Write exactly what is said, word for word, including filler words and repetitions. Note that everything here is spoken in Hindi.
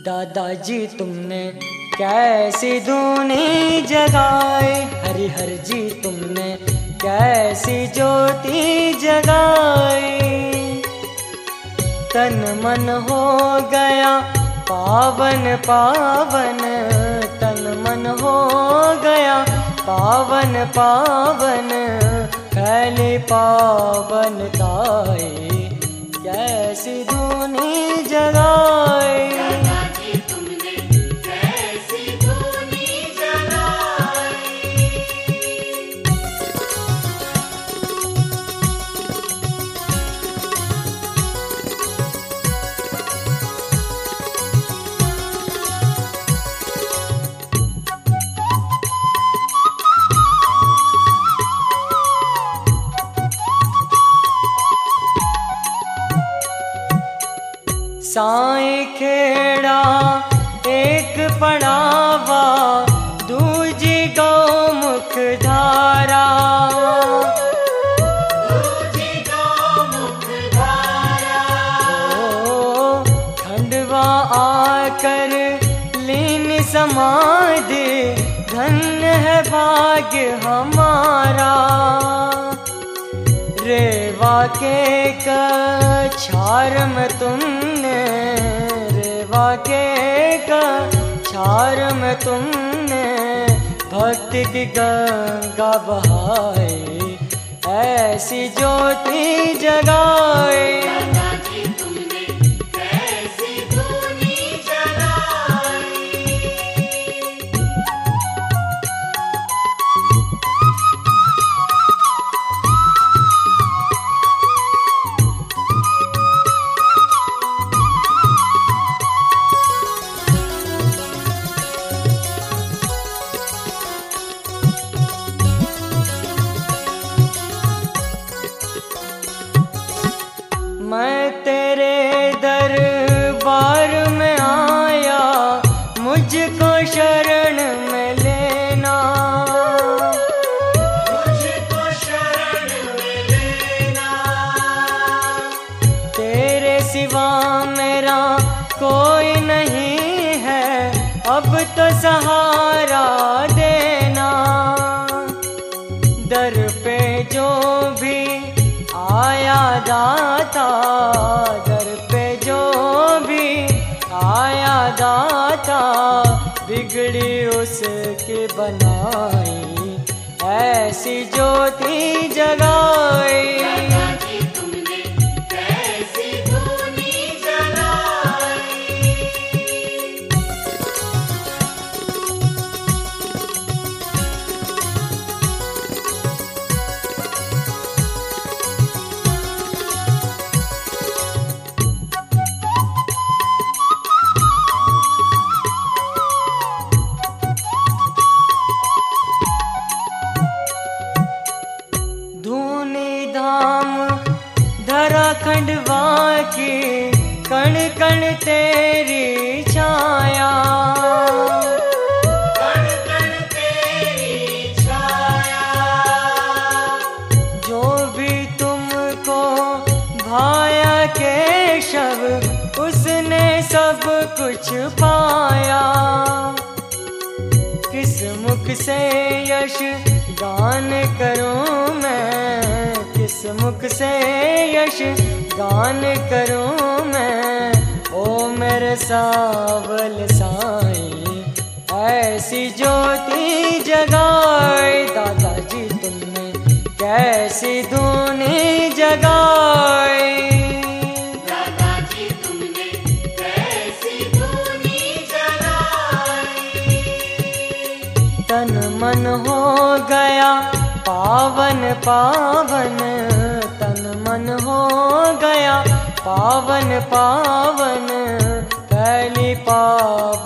दादाजी तुमने कैसी धूनी जगाई, हरिहर जी तुमने कैसी ज्योति जगाई। तन मन हो गया पावन पावन, तन मन हो गया पावन पावन, फैली पावनताई कैसी धूनी जगाई। साई खेड़ा एक पड़ावा, दूजी गौमुख धारा, दूजी गौमुख धारा। ओ खंडवा आकर लीन समाधि, धन्य है भाग्य हमारा। रेवा के कछार में तुमने, रेवा के कछार में तुमने भक्ति की गंगा बहाई, ऐसी ज्योति जगाई। मैं तेरे दरबार में आया, मुझको शरण में लेना, मुझको शरण में लेना। तेरे सिवा मेरा कोई नहीं है, अब तो सहारा देना। दर पे जो भी आया दाता, दर पे जो भी आया दाता, बिगड़ी उसके बनाई, ऐसी ज्योति जगाई। खंडवा की कण कण तेरी छाया, कण कण तेरी छाया। जो भी तुमको भाया केशव, उसने सब कुछ पाया। किस मुख से यश गान करूं मैं, किस मुख से यश गान करूं मैं। ओ मेरे सावल साईं, ऐसी ज्योति जगाई। दादाजी तुमने कैसी धूनी जगाई, दादाजी तुमने कैसी धूनी जगाई। तन मन हो गया पावन पावन, तन मन हो गया पावन पावन, फैली पावन